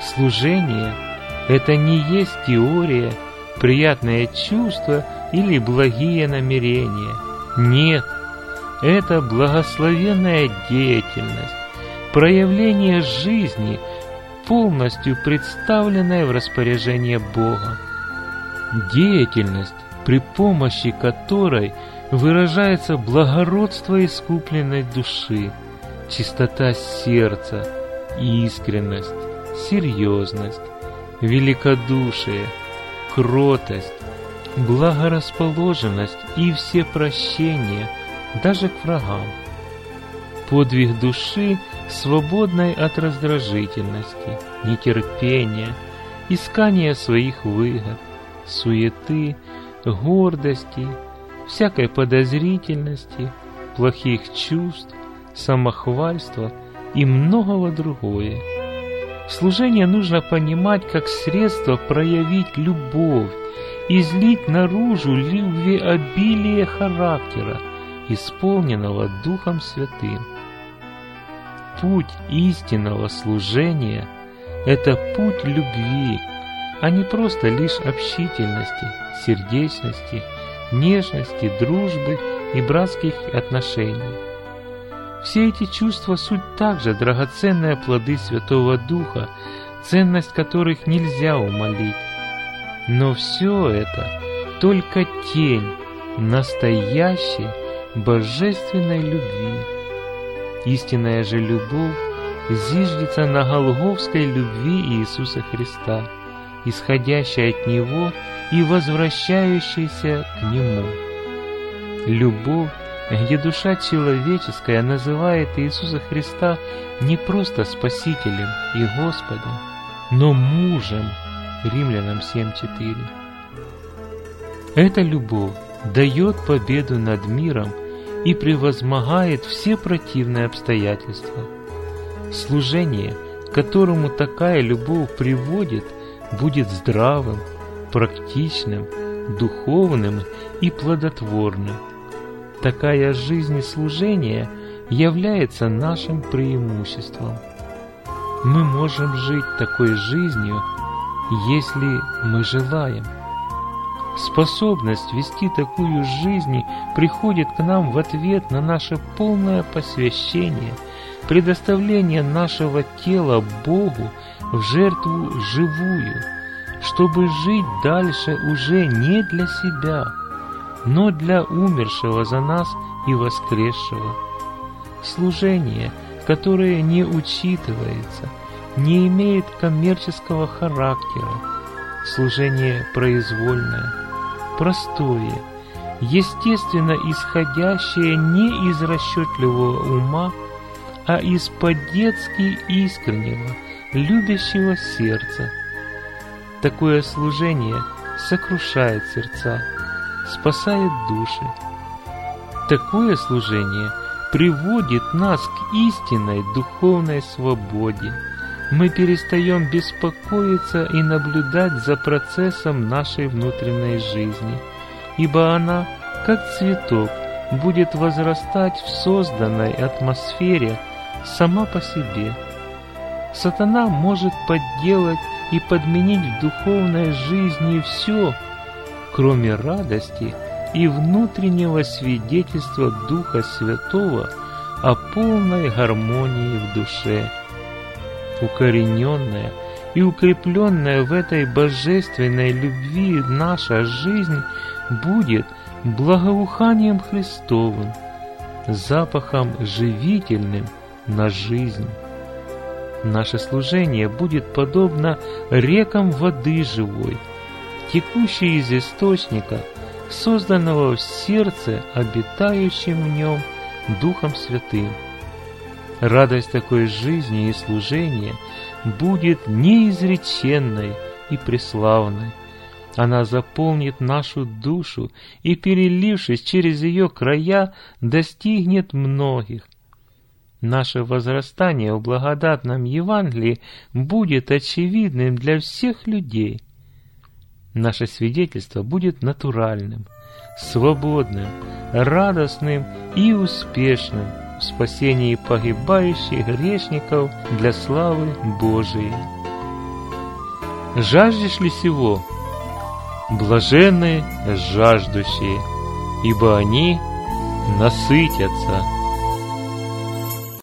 Служение – это не есть теория, приятное чувство или благие намерения. Нет, это благословенная деятельность, проявление жизни, полностью представленная в распоряжение Бога. Деятельность, при помощи которой выражается благородство искупленной души, чистота сердца, искренность, серьезность, великодушие, кротость, благорасположенность и всепрощение даже к врагам. Подвиг души, свободной от раздражительности, нетерпения, искания своих выгод, суеты, гордости, всякой подозрительности, плохих чувств, самохвальства и многого другое. Служение нужно понимать как средство проявить любовь, излить наружу любвеобилие характера, исполненного Духом Святым. Путь истинного служения – это путь любви, а не просто лишь общительности, сердечности, нежности, дружбы и братских отношений. Все эти чувства – суть также драгоценные плоды Святого Духа, ценность которых нельзя умалить. Но все это только тень настоящей божественной любви. Истинная же любовь зиждется на голгофской любви Иисуса Христа, исходящей от Него и возвращающейся к Нему. Любовь, где душа человеческая называет Иисуса Христа не просто Спасителем и Господом, но мужем. Римлянам 7:4. Эта любовь дает победу над миром и превозмогает все противные обстоятельства. Служение, к которому такая любовь приводит, будет здравым, практичным, духовным и плодотворным. Такая жизнь служения является нашим преимуществом. Мы можем жить такой жизнью, если мы желаем. Способность вести такую жизнь приходит к нам в ответ на наше полное посвящение, предоставление нашего тела Богу в жертву живую, чтобы жить дальше уже не для себя, но для умершего за нас и воскресшего. Служение, которое не учитывается, не имеет коммерческого характера. Служение произвольное, простое, естественно исходящее не из расчетливого ума, а из по-детски искреннего, любящего сердца. Такое служение сокрушает сердца, спасает души. Такое служение приводит нас к истинной духовной свободе. Мы перестаем беспокоиться и наблюдать за процессом нашей внутренней жизни, ибо она, как цветок, будет возрастать в созданной атмосфере сама по себе. Сатана может подделать и подменить в духовной жизни все, кроме радости и внутреннего свидетельства Духа Святого о полной гармонии в душе. Укорененная и укрепленная в этой божественной любви наша жизнь будет благоуханием Христовым, запахом живительным на жизнь. Наше служение будет подобно рекам воды живой, текущей из источника, созданного в сердце, обитающим в нем Духом Святым. Радость такой жизни и служения будет неизреченной и преславной. Она заполнит нашу душу и, перелившись через ее края, достигнет многих. Наше возрастание в благодатном Евангелии будет очевидным для всех людей. Наше свидетельство будет натуральным, свободным, радостным и успешным в спасении погибающих грешников для славы Божией. Жаждешь ли сего? Блаженны жаждущие, ибо они насытятся.